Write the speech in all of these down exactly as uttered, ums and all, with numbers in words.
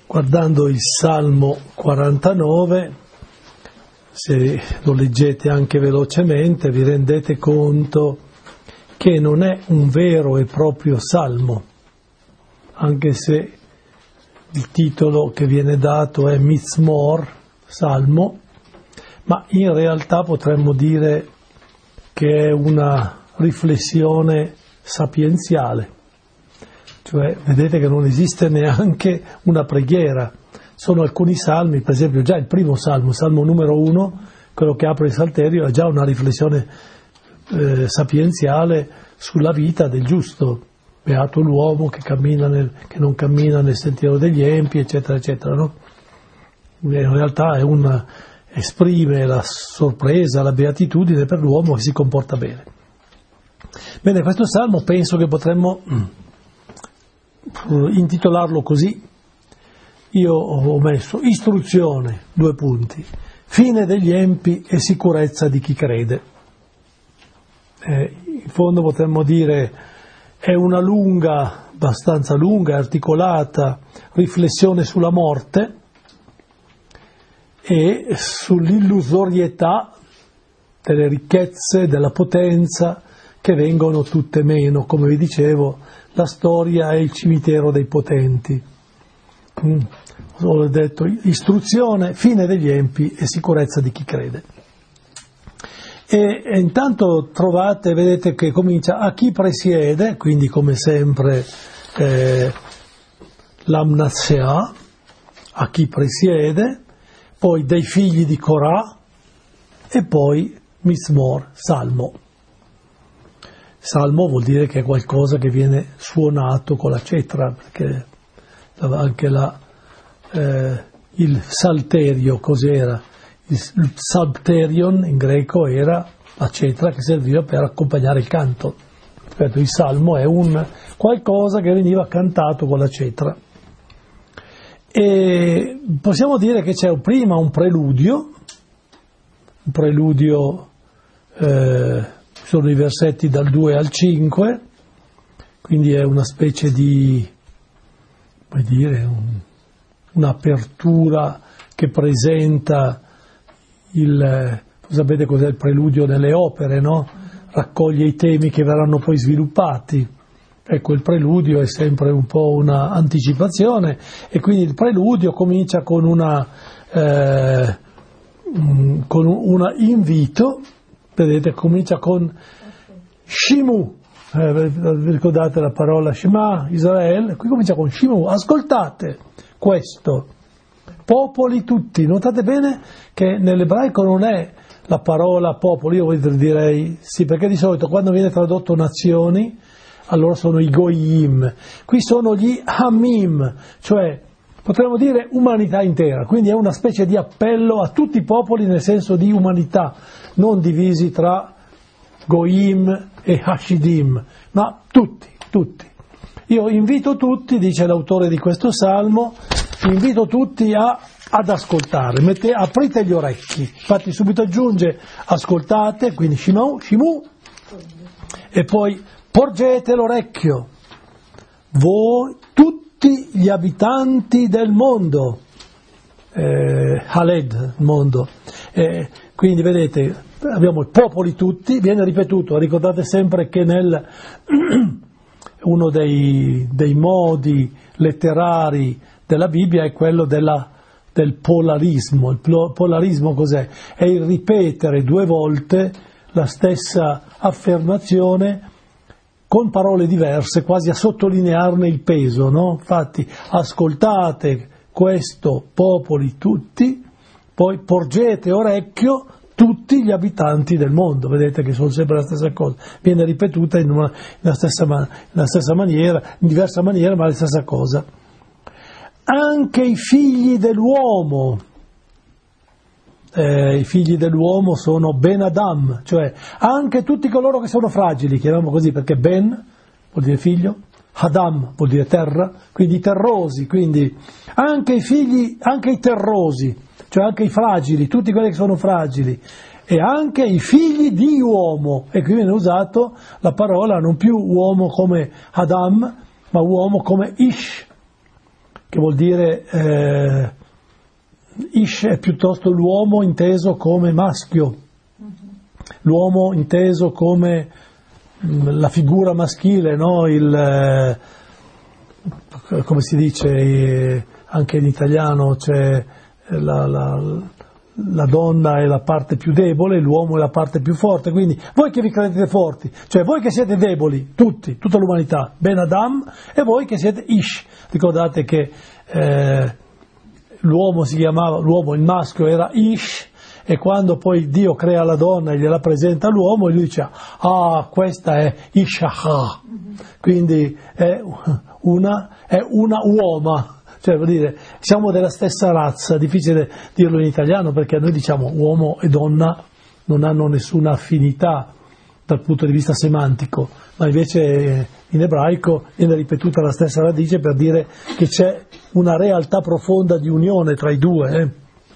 Guardando il Salmo quarantanove, se lo leggete anche velocemente, vi rendete conto che non è un vero e proprio salmo, anche se il titolo che viene dato è Mizmor, salmo, ma in realtà potremmo dire che è una riflessione sapienziale. Cioè, vedete che non esiste neanche una preghiera. Sono alcuni salmi, per esempio già il primo salmo, salmo numero uno, quello che apre il Salterio, è già una riflessione eh, sapienziale sulla vita del giusto. Beato l'uomo che, cammina nel, che non cammina nel sentiero degli empi, eccetera, eccetera. No? In realtà è un, esprime la sorpresa, la beatitudine per l'uomo che si comporta bene. Bene, questo salmo penso che potremmo intitolarlo così. Io ho messo istruzione, due punti, fine degli empi e sicurezza di chi crede. Eh, in fondo potremmo dire è una lunga, abbastanza lunga, articolata riflessione sulla morte e sull'illusorietà delle ricchezze, della potenza che vengono tutte meno. Come vi dicevo, la storia è il cimitero dei potenti. Mm. Ho detto istruzione, fine degli empi e sicurezza di chi crede. E, e intanto trovate, vedete che comincia a chi presiede, quindi come sempre eh, l'amnasea, a chi presiede, poi dei figli di Corà e poi Mizmor, salmo. Salmo vuol dire che è qualcosa che viene suonato con la cetra, perché anche la, eh, il salterio, cos'era? Il psalterion in greco era la cetra che serviva per accompagnare il canto. Ripeto, il salmo è un qualcosa che veniva cantato con la cetra. E possiamo dire che c'è prima un preludio, un preludio, eh, sono i versetti dal due al cinque, quindi è una specie di, come dire, un, un'apertura che presenta il, sapete cos'è il preludio nelle opere, no? Raccoglie i temi che verranno poi sviluppati. Ecco, il preludio è sempre un po' una anticipazione e quindi il preludio comincia con una eh, con un invito, vedete, comincia con Shimu, eh, vi ricordate la parola Shema, Israele? Qui comincia con Shimu, ascoltate questo, popoli tutti. Notate bene che nell'ebraico non è la parola popoli, io direi sì, perché di solito quando viene tradotto nazioni, allora sono i goyim, qui sono gli hamim, cioè potremmo dire umanità intera, quindi è una specie di appello a tutti i popoli nel senso di umanità, non divisi tra goyim e hashidim, ma tutti, tutti. Io invito tutti, dice l'autore di questo salmo, invito tutti a, ad ascoltare, mette, aprite gli orecchi, infatti subito aggiunge ascoltate, quindi shimu, shimu, e poi porgete l'orecchio, voi tutti gli abitanti del mondo, eh, Haled, mondo, eh, quindi vedete, abbiamo i popoli tutti, viene ripetuto, ricordate sempre che nel uno dei, dei modi letterari della Bibbia è quello della, del polarismo. Il polarismo cos'è? È il ripetere due volte la stessa affermazione con parole diverse, quasi a sottolinearne il peso, no? Infatti, ascoltate questo, popoli tutti, poi porgete orecchio tutti gli abitanti del mondo, vedete che sono sempre la stessa cosa, viene ripetuta in una, nella stessa, nella stessa maniera, in diversa maniera, ma la stessa cosa. Anche i figli dell'uomo, eh, i figli dell'uomo sono Ben Adam, cioè anche tutti coloro che sono fragili, chiamiamo così perché Ben vuol dire figlio, Adam vuol dire terra, quindi terrosi, quindi anche i figli, anche i terrosi, cioè anche i fragili, tutti quelli che sono fragili, e anche i figli di uomo, e qui viene usato la parola non più uomo come Adam, ma uomo come Ish, che vuol dire eh, Ish è piuttosto l'uomo inteso come maschio, l'uomo inteso come mh, la figura maschile, no? Il, eh, come si dice eh, anche in italiano c'è la, la, la donna è la parte più debole, l'uomo è la parte più forte, quindi voi che vi credete forti, cioè voi che siete deboli, tutti, tutta l'umanità, Ben Adam, e voi che siete Ish. Ricordate che eh, l'uomo si chiamava, l'uomo, il maschio era Ish, e quando poi Dio crea la donna e gliela presenta all'uomo, e lui dice, ah, questa è Ishaha, quindi è una, è una uoma. Cioè, vuol dire, siamo della stessa razza, difficile dirlo in italiano perché noi diciamo uomo e donna non hanno nessuna affinità dal punto di vista semantico, ma invece in ebraico viene ripetuta la stessa radice per dire che c'è una realtà profonda di unione tra i due. Eh.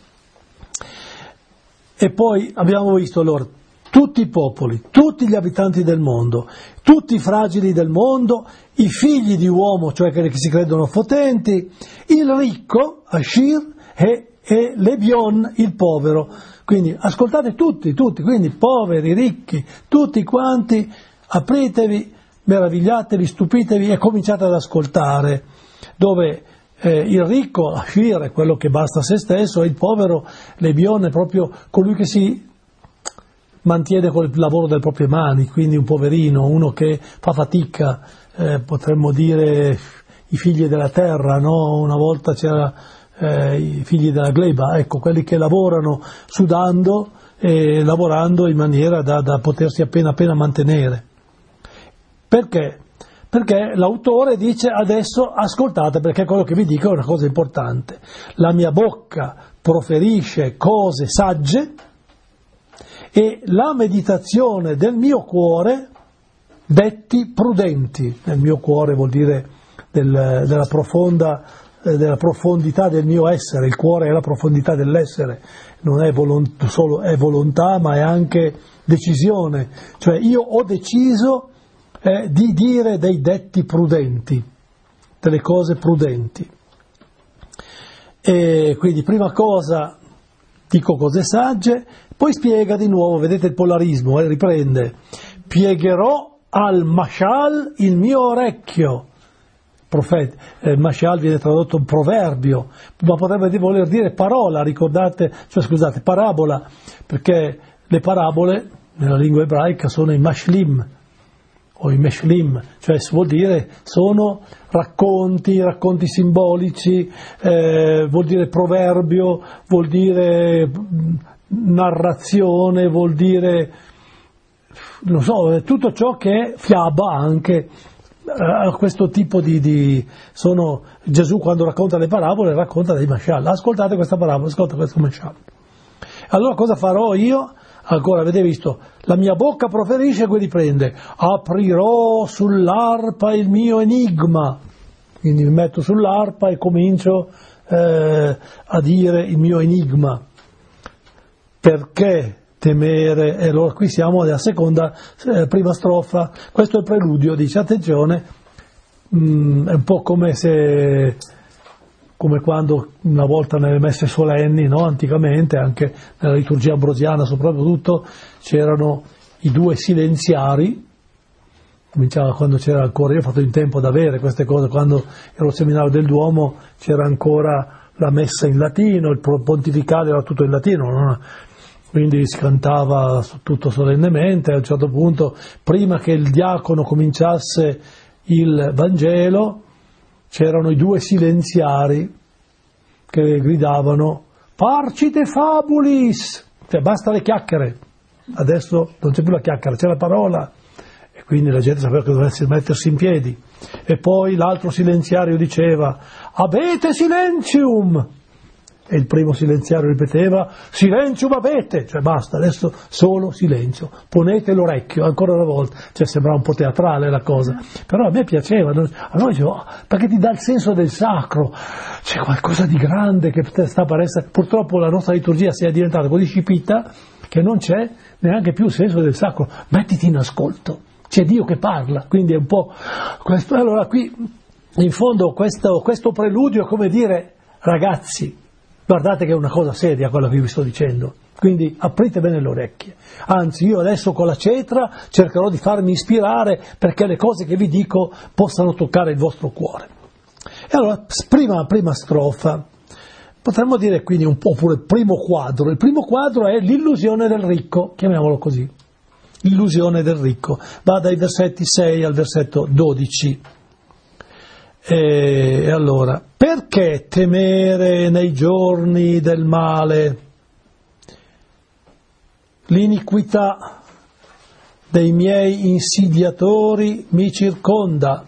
E poi abbiamo visto allora tutti i popoli, tutti gli abitanti del mondo, tutti i fragili del mondo, i figli di uomo, cioè quelli che si credono potenti, il ricco, Ashir, e, e l'Ebion, il povero. Quindi ascoltate tutti, tutti, quindi poveri, ricchi, tutti quanti, apritevi, meravigliatevi, stupitevi e cominciate ad ascoltare, dove eh, il ricco, Ashir, è quello che basta a se stesso, e il povero, l'Ebion, è proprio colui che si mantiene col lavoro delle proprie mani, quindi un poverino, uno che fa fatica, eh, potremmo dire i figli della terra, no? Una volta c'era eh, i figli della gleba, ecco, quelli che lavorano sudando e lavorando in maniera da, da potersi appena appena mantenere. Perché? Perché l'autore dice adesso ascoltate, perché quello che vi dico è una cosa importante. La mia bocca proferisce cose sagge e la meditazione del mio cuore detti prudenti. Nel mio cuore vuol dire del, della, profonda, eh, della profondità del mio essere. Il cuore è la profondità dell'essere, non è volont- solo è volontà, ma è anche decisione. Cioè io ho deciso eh, di dire dei detti prudenti, delle cose prudenti. E quindi prima cosa dico cose sagge, poi spiega di nuovo, vedete il polarismo, eh, riprende, piegherò al mashal il mio orecchio. Profeta, eh, mashal viene tradotto un proverbio, ma potrebbe voler dire parola, ricordate, cioè scusate, parabola, perché le parabole nella lingua ebraica sono i mashlim, o i meshlim, cioè vuol dire sono racconti, racconti simbolici, eh, vuol dire proverbio, vuol dire narrazione, vuol dire, non so, tutto ciò che è fiaba anche, eh, questo tipo di, di sono, Gesù quando racconta le parabole racconta dei mashal, ascoltate questa parabola, ascoltate questo mashal. Allora cosa farò io? Ancora, avete visto, la mia bocca proferisce e quelli prende, aprirò sull'arpa il mio enigma, quindi mi metto sull'arpa e comincio eh, a dire il mio enigma. Perché temere? E allora qui siamo alla seconda, eh, prima strofa, questo è il preludio, dice attenzione, mh, è un po' come se... come quando una volta nelle messe solenni, no? Anticamente, anche nella liturgia ambrosiana soprattutto, c'erano i due silenziari, cominciava quando c'era ancora, io ho fatto in tempo ad avere queste cose, quando ero al seminario del Duomo c'era ancora la messa in latino, il pontificale era tutto in latino, no? Quindi si cantava tutto solennemente, a un certo punto, prima che il diacono cominciasse il Vangelo, c'erano i due silenziari che gridavano Parcite fabulis, cioè basta le chiacchiere, adesso non c'è più la chiacchiera, c'è la parola, e quindi la gente sapeva che dovesse mettersi in piedi. E poi l'altro silenziario diceva Abete silenzium, e il primo silenziario ripeteva Silenzium abete, cioè basta, adesso solo silenzio, ponete l'orecchio ancora una volta, cioè sembrava un po' teatrale la cosa, però a me piaceva, a noi dicevo, oh, perché ti dà il senso del sacro, c'è qualcosa di grande che sta per essere, purtroppo la nostra liturgia si è diventata così scipita che non c'è neanche più il senso del sacro, mettiti in ascolto, c'è Dio che parla, quindi è un po' questo. Allora qui in fondo questo, questo preludio è come dire, ragazzi, guardate che è una cosa seria quella che vi sto dicendo, quindi aprite bene le orecchie, anzi io adesso con la cetra cercherò di farmi ispirare perché le cose che vi dico possano toccare il vostro cuore. E allora, prima, prima strofa, potremmo dire quindi un po', oppure il primo quadro, il primo quadro è l'illusione del ricco, chiamiamolo così, l'illusione del ricco, va dai versetti sei al versetto dodici. E allora, perché temere nei giorni del male? L'iniquità dei miei insidiatori mi circonda.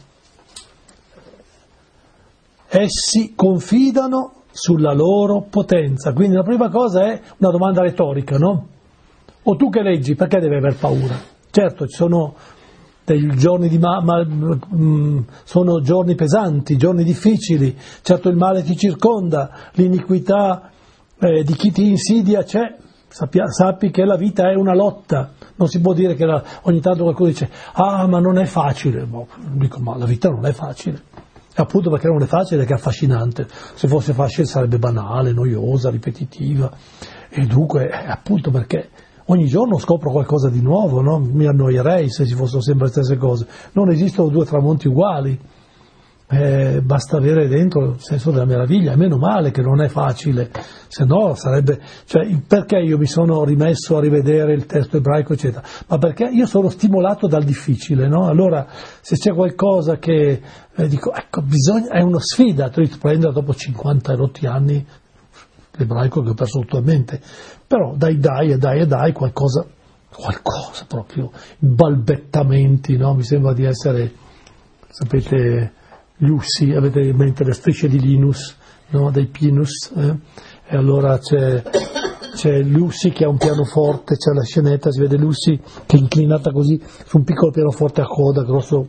Essi confidano sulla loro potenza. Quindi la prima cosa è una domanda retorica, no? O tu che leggi, perché devi aver paura? Certo, ci sono dei giorni di ma- ma- mh, sono giorni pesanti, giorni difficili, certo il male ti circonda, l'iniquità eh, di chi ti insidia c'è, Sappia, sappi che la vita è una lotta, non si può dire che la, ogni tanto qualcuno dice ah ma non è facile, boh, dico ma la vita non è facile, e appunto perché non è facile che è affascinante, se fosse facile sarebbe banale, noiosa, ripetitiva, e dunque appunto perché ogni giorno scopro qualcosa di nuovo, no? Mi annoierei se ci fossero sempre le stesse cose. Non esistono due tramonti uguali, eh, basta avere dentro il senso della meraviglia. E meno male che non è facile, se no sarebbe... Cioè, perché io mi sono rimesso a rivedere il testo ebraico, eccetera? Ma perché io sono stimolato dal difficile, no? Allora, se c'è qualcosa che... Eh, dico, ecco, bisogna... È una sfida, tu devi prendere dopo cinquanta erotti anni l'ebraico che ho perso totalmente, però dai dai e dai e dai qualcosa, qualcosa proprio, balbettamenti, no? Mi sembra di essere, sapete, Lucy, avete in mente le strisce di Linus, no? Dei Pinus, eh? E allora c'è, c'è Lucy che ha un pianoforte, c'è la scenetta, si vede Lucy che è inclinata così su un piccolo pianoforte a coda, grosso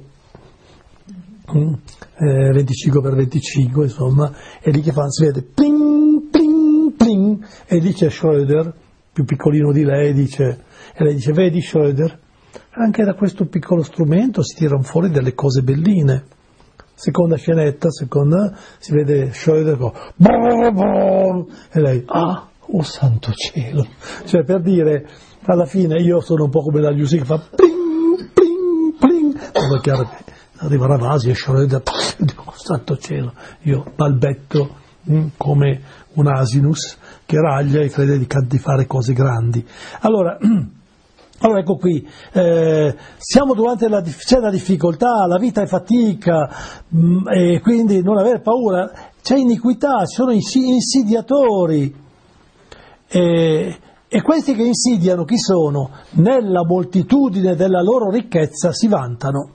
mm, eh, venticinque per venticinque, insomma, e lì che fa, si vede pling, pling, pling, e lì c'è Schroeder, più piccolino di lei, dice, e lei dice, vedi Schroeder, anche da questo piccolo strumento si tirano fuori delle cose belline. Seconda scenetta, seconda, si vede Schroeder con, e lei, ah, oh santo cielo, cioè per dire, alla fine io sono un po' come la Lucy che fa pling, pling, pling, è chiaro che arriva Ravasi e Schroeder, oh santo cielo, io balbetto mh, come un asinus che raglia e crede di, di fare cose grandi. Allora, allora ecco qui, eh, siamo durante la, c'è la difficoltà, la vita è fatica, mh, e quindi non avere paura, c'è iniquità, ci sono insidiatori, e, e questi che insidiano chi sono? Nella moltitudine della loro ricchezza si vantano.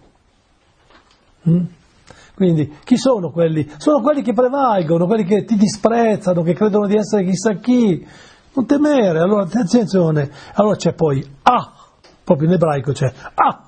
Mm? Quindi chi sono quelli? Sono quelli che prevalgono, quelli che ti disprezzano, che credono di essere chissà chi. Non temere, allora attenzione. Allora c'è poi ah, proprio in ebraico c'è ah,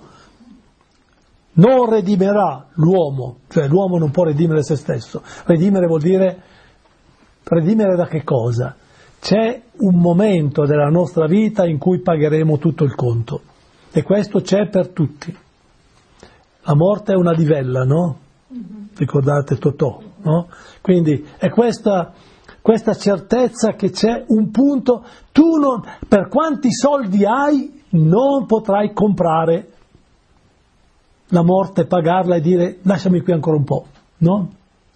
non redimerà l'uomo, cioè l'uomo non può redimere se stesso. Redimere vuol dire, redimere da che cosa? C'è un momento della nostra vita in cui pagheremo tutto il conto, e questo c'è per tutti. La morte è una livella, no? Ricordate Totò, no? Quindi è questa, questa certezza che c'è un punto, tu non, per quanti soldi hai non potrai comprare la morte, pagarla e dire lasciami qui ancora un po', no?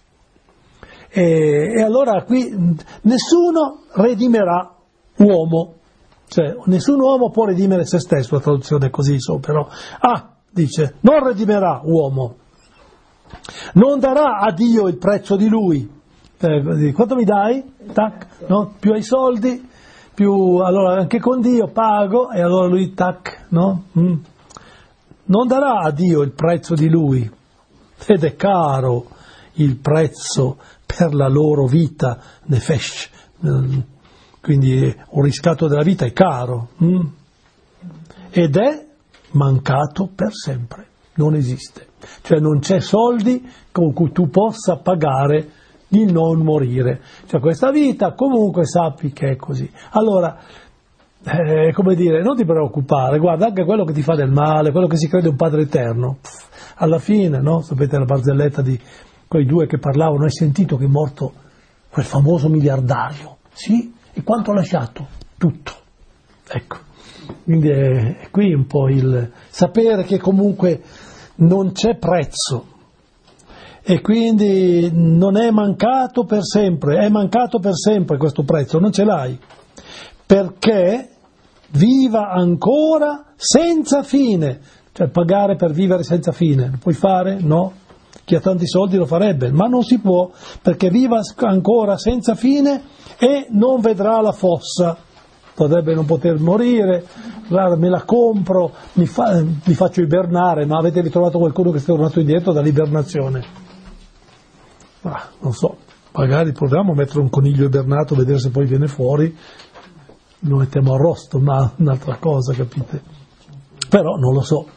E, e allora qui nessuno redimerà uomo, cioè nessun uomo può redimere se stesso, la traduzione è così, so, però ah, dice, non redimerà uomo, non darà a Dio il prezzo di lui, eh, quanto mi dai? Tac, no? Più hai soldi, più allora anche con Dio pago, e allora lui tac, no? Mm. Non darà a Dio il prezzo di lui, ed è caro il prezzo per la loro vita, nefesh, quindi un riscatto della vita è caro, mm? Ed è mancato per sempre, non esiste, cioè non c'è soldi con cui tu possa pagare il non morire, cioè questa vita comunque sappi che è così. Allora eh, come dire, non ti preoccupare, guarda, anche quello che ti fa del male, quello che si crede un padre eterno, pff, alla fine, no? Sapete la barzelletta di quei due che parlavano, hai sentito che è morto quel famoso miliardario? Sì? E quanto ha lasciato? Tutto. Ecco, quindi è, è qui un po' il sapere che comunque non c'è prezzo e quindi non è mancato per sempre, è mancato per sempre questo prezzo, non ce l'hai, perché viva ancora senza fine, cioè pagare per vivere senza fine, lo puoi fare? No. Chi ha tanti soldi lo farebbe, ma non si può, perché viva ancora senza fine e non vedrà la fossa. Potrebbe non poter morire, me la compro, mi, fa, mi faccio ibernare, ma avete ritrovato qualcuno che sia tornato indietro dall'ibernazione? Ah, non so, magari proviamo a mettere un coniglio ibernato, vedere se poi viene fuori, lo mettiamo arrosto, ma un'altra cosa, capite? Però non lo so.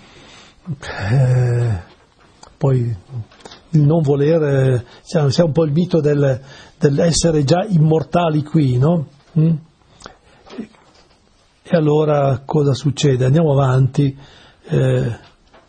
Eh, poi il non volere, c'è un po' il mito del, dell'essere già immortali qui, no? Mm? E allora cosa succede? Andiamo avanti. Eh,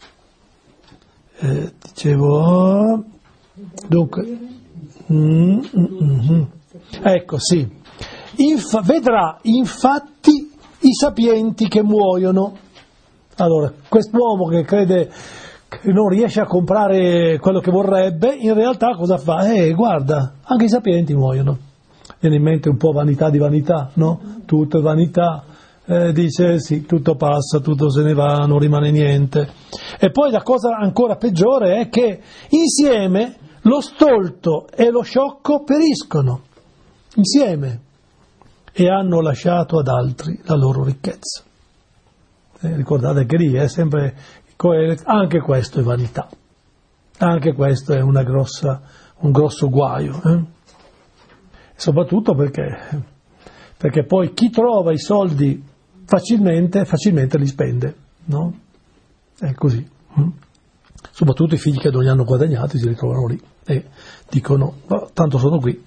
eh, dicevo, dunque, mm, mm, mm, ecco sì, Inf- vedrà infatti i sapienti che muoiono. Allora, quest'uomo che crede che non riesce a comprare quello che vorrebbe, in realtà cosa fa? Eh, guarda, anche i sapienti muoiono. Viene in mente un po' vanità di vanità, no? Tutto è vanità. Eh, dice sì, tutto passa, tutto se ne va, non rimane niente. E poi la cosa ancora peggiore è che insieme lo stolto e lo sciocco periscono, insieme, e hanno lasciato ad altri la loro ricchezza. Eh, ricordate che lì è sempre, anche questo è vanità, anche questo è una grossa, un grosso guaio, eh? Soprattutto perché, perché poi chi trova i soldi facilmente, facilmente li spende, no? È così. Soprattutto i figli che non li hanno guadagnati si ritrovano lì e dicono, oh, tanto sono qui.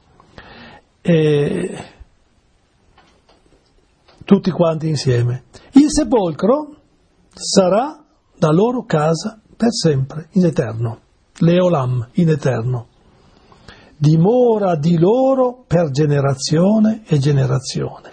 E tutti quanti insieme. Il sepolcro sarà la loro casa per sempre, in eterno. Leolam, in eterno. Dimora di loro per generazione e generazione.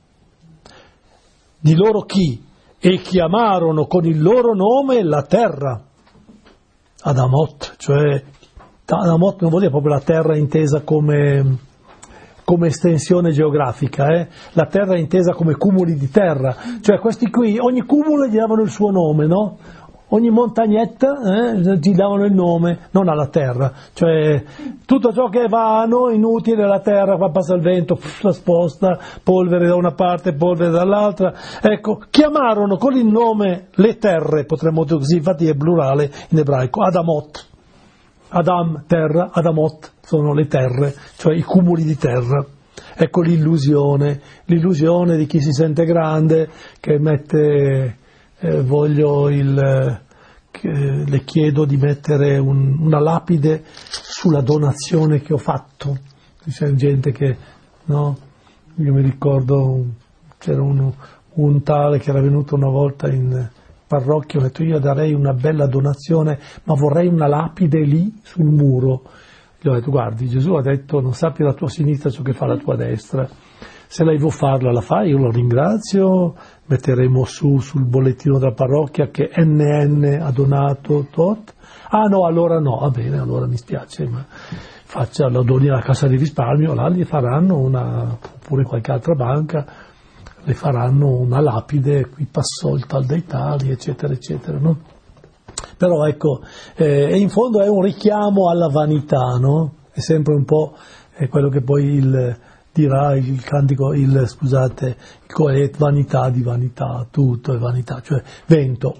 Di loro chi? E chiamarono con il loro nome la terra. Adamot, cioè Adamot non vuol dire proprio la terra intesa come, come estensione geografica, eh? La terra intesa come cumuli di terra, cioè questi qui, ogni cumulo gli davano il suo nome, no? Ogni montagnetta eh, gli davano il nome, non alla terra, cioè tutto ciò che è vano, inutile, la terra, qua passa il vento, pff, la sposta, polvere da una parte, polvere dall'altra. Ecco, chiamarono con il nome le terre, potremmo dire così, infatti è plurale in ebraico, Adamot. Adam, terra, Adamot sono le terre, cioè i cumuli di terra. Ecco l'illusione, l'illusione di chi si sente grande, che mette... Eh, voglio il, che, le chiedo di mettere un, una lapide sulla donazione che ho fatto. C'è gente che, no? Io mi ricordo, c'era uno, un tale che era venuto una volta in parrocchia, ho detto io darei una bella donazione, ma vorrei una lapide lì sul muro. Gli ho detto guardi, Gesù ha detto non sappi la tua sinistra ciò che fa la tua destra. Se lei vuol farla la fa, io lo ringrazio, metteremo su sul bollettino della parrocchia che N N ha donato tot. Ah no, allora no, va bene, allora mi spiace, ma faccia, lo doni alla Cassa di Risparmio, là gli faranno una, oppure qualche altra banca, le faranno una lapide, qui passò il tal dei tali, eccetera, eccetera, no? Però ecco, eh, in fondo è un richiamo alla vanità, no? È sempre un po' è quello che poi il... dirà il cantico, il, scusate, il Coelet, vanità di vanità, tutto è vanità, cioè vento.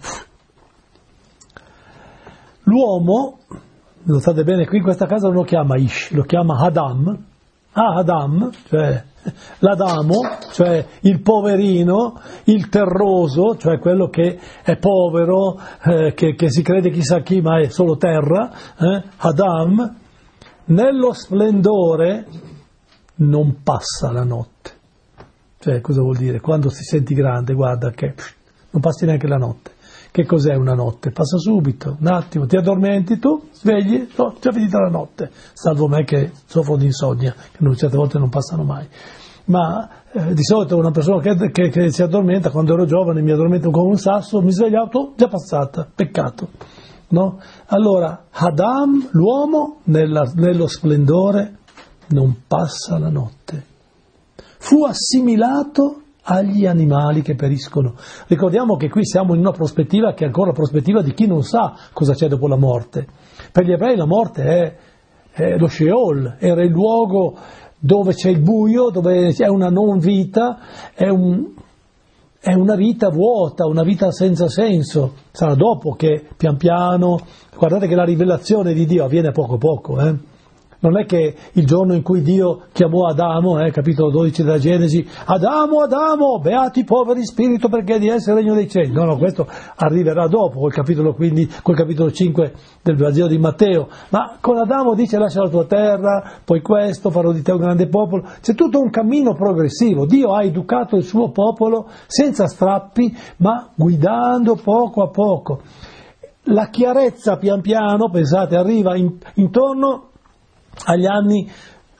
L'uomo, notate bene, qui in questa casa non lo chiama Ish, lo chiama Adam, ah Adam, cioè l'Adamo, cioè il poverino, il terroso, cioè quello che è povero, eh, che, che si crede chissà chi, ma è solo terra, eh, Adam, nello splendore non passa la notte, Cioè, cosa vuol dire? Quando ti senti grande, guarda che pff, non passi neanche la notte. Che cos'è una notte? Passa subito, un attimo, ti addormenti tu, svegli, no, già finita la notte, salvo me che soffro di insonnia, che certe volte non passano mai. Ma eh, di solito una persona che, che, che si addormenta, quando ero giovane mi addormento con un sasso, mi svegliavo, oh, già passata, peccato. No? Allora, Adam, l'uomo, nella, nello splendore, non passa la notte. Fu assimilato agli animali che periscono. Ricordiamo che qui siamo in una prospettiva che è ancora la prospettiva di chi non sa cosa c'è dopo la morte. Per gli ebrei la morte è, è lo Sheol, era il luogo dove c'è il buio, dove c'è una non vita, è, un, è una vita vuota, una vita senza senso. Sarà dopo che pian piano, guardate che la rivelazione di Dio avviene poco a poco, eh? Non è che il giorno in cui Dio chiamò Adamo, eh, capitolo dodici della Genesi, Adamo, Adamo, beati i poveri spirito perché di essere regno dei cieli. No, no, questo arriverà dopo, col capitolo, quindi, col capitolo cinque del Vangelo di Matteo. Ma con Adamo dice lascia la tua terra, poi questo, farò di te un grande popolo. C'è tutto un cammino progressivo. Dio ha educato il suo popolo senza strappi, ma guidando poco a poco. La chiarezza pian piano, pensate, arriva in, intorno agli anni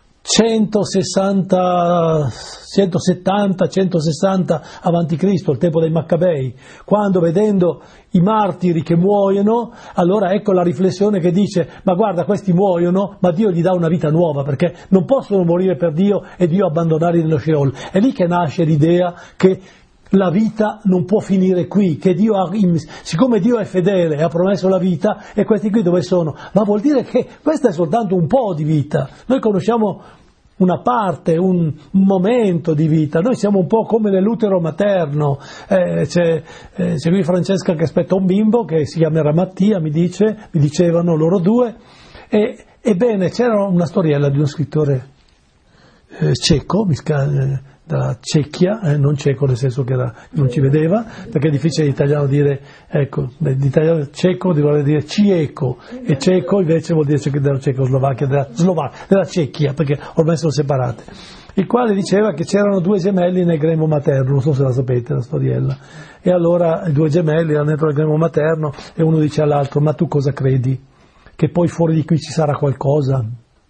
centosessanta, centosettanta, centosessanta avanti Cristo, il tempo dei Maccabei, quando vedendo i martiri che muoiono, allora ecco la riflessione che dice, ma guarda, questi muoiono, ma Dio gli dà una vita nuova, perché non possono morire per Dio e Dio abbandonarli nello Sheol. È lì che nasce l'idea che la vita non può finire qui, che Dio ha, siccome Dio è fedele e ha promesso la vita, e questi qui dove sono? Ma vuol dire che questa è soltanto un po' di vita. Noi conosciamo una parte, un, un momento di vita, noi siamo un po' come nell'utero materno. Eh, c'è, eh, c'è qui Francesca che aspetta un bimbo che si chiamerà Mattia, mi dice, mi dicevano loro due, e ebbene c'era una storiella di uno scrittore eh, ceco, mi sca- dalla Cecchia, eh, non ceco nel senso che era, non ci vedeva, perché è difficile in italiano dire, ecco, in italiano ceco vuol dire cieco, e ceco invece vuol dire della Cecoslovacchia, della, Slovacchia, della Cecchia, perché ormai sono separate. Il quale diceva che c'erano due gemelli nel grembo materno, non so se la sapete la storiella, e allora i due gemelli erano dentro il grembo materno e uno dice all'altro, ma tu cosa credi? Che poi fuori di qui ci sarà qualcosa?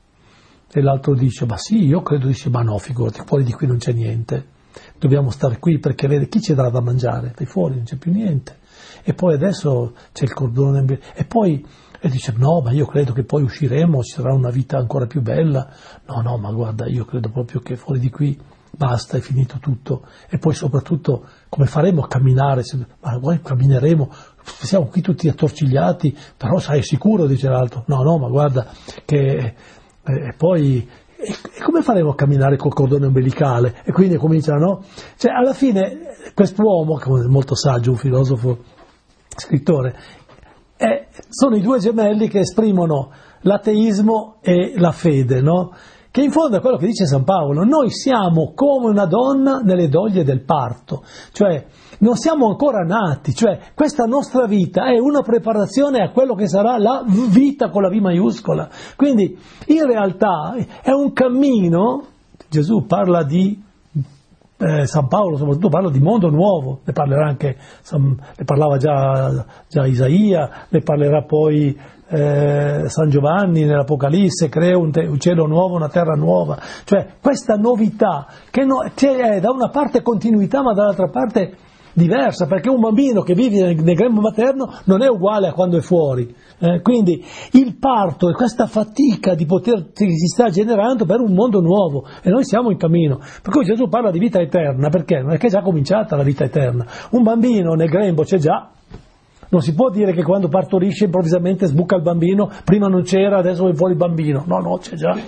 E l'altro dice, ma sì, io credo, dice, ma no, figurati, fuori di qui non c'è niente, dobbiamo stare qui perché vede chi ci darà da mangiare, poi fuori non c'è più niente, e poi adesso c'è il cordone, e poi e dice, no, ma io credo che poi usciremo, ci sarà una vita ancora più bella, no, no, ma guarda, io credo proprio che fuori di qui basta, è finito tutto, e poi soprattutto come faremo a camminare, ma noi cammineremo, siamo qui tutti attorcigliati, però sai, sicuro, dice l'altro, no, no, ma guarda che... E poi, e come faremo a camminare col cordone ombelicale? E quindi cominciano, no? Cioè, alla fine, quest'uomo, che è molto saggio, un filosofo, scrittore, è, sono i due gemelli che esprimono l'ateismo e la fede, no? Che in fondo è quello che dice San Paolo, noi siamo come una donna nelle doglie del parto, cioè non siamo ancora nati, cioè questa nostra vita è una preparazione a quello che sarà la vita con la V maiuscola, quindi in realtà è un cammino, Gesù parla di, eh, San Paolo soprattutto parla di mondo nuovo, ne parlerà anche, ne parlava già, già Isaia, ne parlerà poi Eh, San Giovanni nell'Apocalisse, crea un, te- un cielo nuovo, una terra nuova, cioè questa novità che no, è da una parte continuità ma dall'altra parte diversa, perché un bambino che vive nel, nel grembo materno non è uguale a quando è fuori, eh, quindi il parto e questa fatica di poter si sta generando per un mondo nuovo e noi siamo in cammino, per cui Gesù parla di vita eterna, perché? Perché è già cominciata la vita eterna, un bambino nel grembo c'è già. Non si può dire che quando partorisce improvvisamente sbuca il bambino, prima non c'era, adesso è fuori il bambino. No, no, c'è già.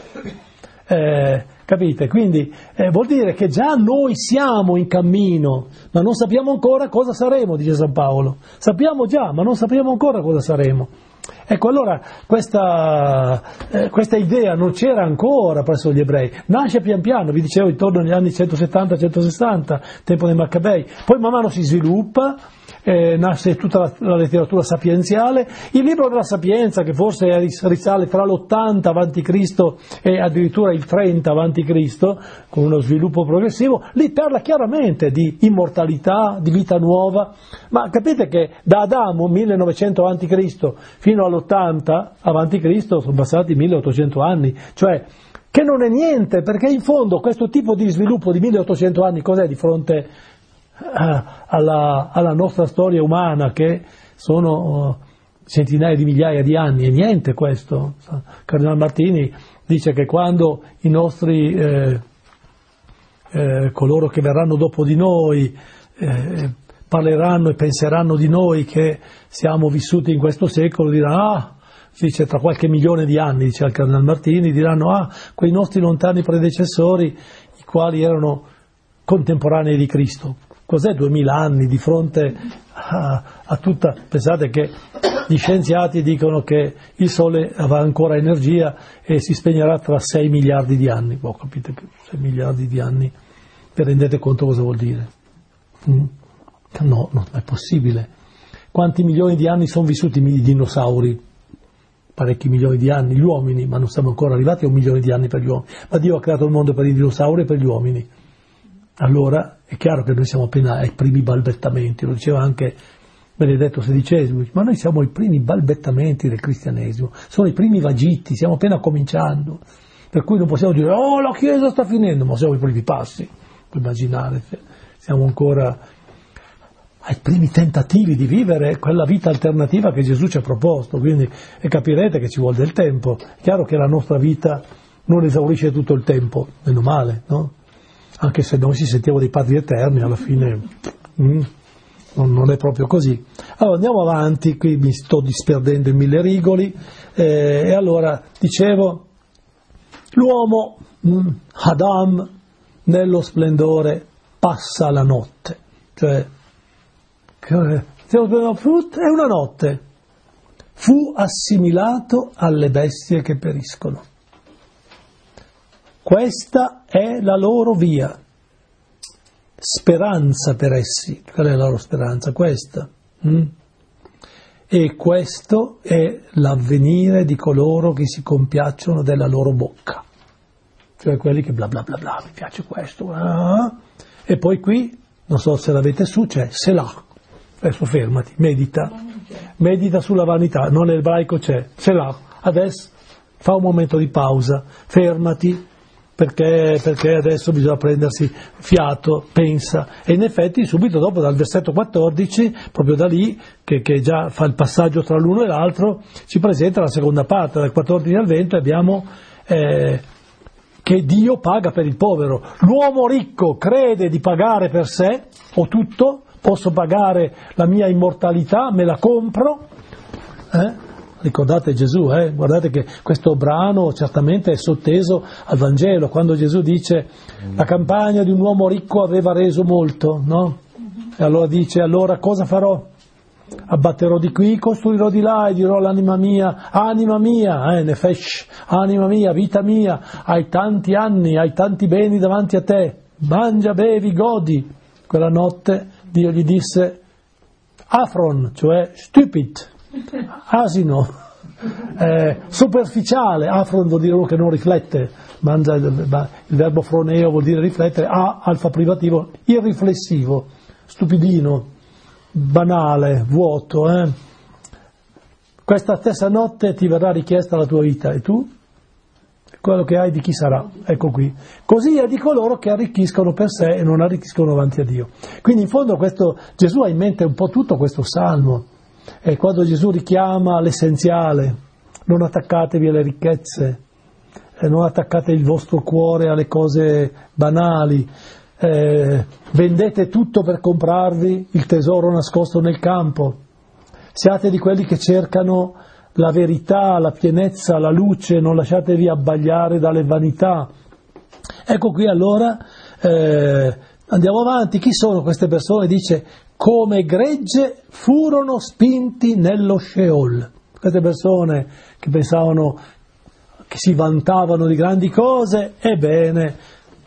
Eh, capite? Quindi eh, vuol dire che già noi siamo in cammino, ma non sappiamo ancora cosa saremo, dice San Paolo. Sappiamo già, ma non sappiamo ancora cosa saremo. Ecco, allora questa, eh, questa idea non c'era ancora presso gli ebrei, nasce pian piano, vi dicevo intorno agli anni centosettanta centosessanta, tempo dei Maccabei, poi man mano si sviluppa, eh, nasce tutta la, la letteratura sapienziale, il libro della Sapienza, che forse risale tra l'ottanta avanti Cristo e addirittura il trenta avanti Cristo, con uno sviluppo progressivo, lì parla chiaramente di immortalità, di vita nuova, ma capite che da Adamo millenovecento avanti Cristo fino all'ottanta avanti Cristo sono passati milleottocento anni, cioè che non è niente, perché in fondo questo tipo di sviluppo di milleottocento anni cos'è di fronte a, alla, alla nostra storia umana, che sono uh, centinaia di migliaia di anni? È niente questo. Cardinal Martini dice che quando i nostri eh, eh, coloro che verranno dopo di noi eh, parleranno e penseranno di noi che siamo vissuti in questo secolo, diranno ah, dice tra qualche milione di anni, dice il Cardinal Martini, diranno ah, quei nostri lontani predecessori, i quali erano contemporanei di Cristo. Cos'è duemila anni di fronte a, a tutta... Pensate che gli scienziati dicono che il Sole avrà ancora energia e si spegnerà tra sei miliardi di anni. Boh, capite che sei miliardi di anni, vi rendete conto cosa vuol dire? Mm? No, non è possibile. Quanti milioni di anni sono vissuti i dinosauri? Parecchi milioni di anni, gli uomini, ma non siamo ancora arrivati a un milione di anni per gli uomini. Ma Dio ha creato il mondo per i dinosauri e per gli uomini. Allora è chiaro che noi siamo appena ai primi balbettamenti, lo diceva anche Benedetto sedicesimo, ma noi siamo ai primi balbettamenti del cristianesimo, sono i primi vagiti, stiamo appena cominciando, per cui non possiamo dire oh la Chiesa sta finendo, ma siamo ai primi passi, puoi immaginare, siamo ancora ai primi tentativi di vivere quella vita alternativa che Gesù ci ha proposto, quindi e capirete che ci vuole del tempo. È chiaro che la nostra vita non esaurisce tutto il tempo, meno male, no? Anche se noi ci sentiamo dei padri eterni, alla fine mm, non, non è proprio così. Allora andiamo avanti, qui mi sto disperdendo in mille rigoli, eh, e allora dicevo, l'uomo, mm, Adam, nello splendore passa la notte, cioè è una notte, fu assimilato alle bestie che periscono. Questa è la loro via, speranza per essi. Qual è la loro speranza? Questa. Mm? E questo è l'avvenire di coloro che si compiacciono della loro bocca, cioè quelli che bla bla bla bla, mi piace questo. Ah. E poi qui, non so se l'avete su, c'è Selah. Adesso fermati, medita, medita sulla vanità, non nell'ebraico c'è, Selah, adesso fa un momento di pausa, fermati, perché, perché adesso bisogna prendersi fiato, pensa, e in effetti subito dopo dal versetto quattordici, proprio da lì, che, che già fa il passaggio tra l'uno e l'altro, ci presenta la seconda parte, dal quattordici al venti abbiamo eh, che Dio paga per il povero, l'uomo ricco crede di pagare per sé, o tutto, posso pagare la mia immortalità, me la compro, eh? Ricordate Gesù, eh? Guardate che questo brano certamente è sotteso al Vangelo, quando Gesù dice la campagna di un uomo ricco aveva reso molto, no? E allora dice, allora cosa farò? Abbatterò di qui, costruirò di là e dirò all'anima mia, anima mia, eh, nefesh, anima mia, vita mia, hai tanti anni, hai tanti beni davanti a te, mangia, bevi, godi. Quella notte Dio gli disse afron, cioè stupid, asino, eh, superficiale. Afron vuol dire uno che non riflette, mangia, il verbo froneo vuol dire riflettere, a alfa privativo, irriflessivo, stupidino, banale, vuoto. Eh. Questa stessa notte ti verrà richiesta la tua vita e tu? Quello che hai di chi sarà, ecco qui. Così è di coloro che arricchiscono per sé e non arricchiscono davanti a Dio. Quindi in fondo questo, Gesù ha in mente un po' tutto questo salmo, e quando Gesù richiama l'essenziale, non attaccatevi alle ricchezze, eh, non attaccate il vostro cuore alle cose banali, eh, vendete tutto per comprarvi il tesoro nascosto nel campo, siate di quelli che cercano la verità, la pienezza, la luce, non lasciatevi abbagliare dalle vanità. Ecco qui allora, eh, andiamo avanti, chi sono queste persone? Dice, come gregge furono spinti nello Sheol. Queste persone che pensavano, che si vantavano di grandi cose, ebbene,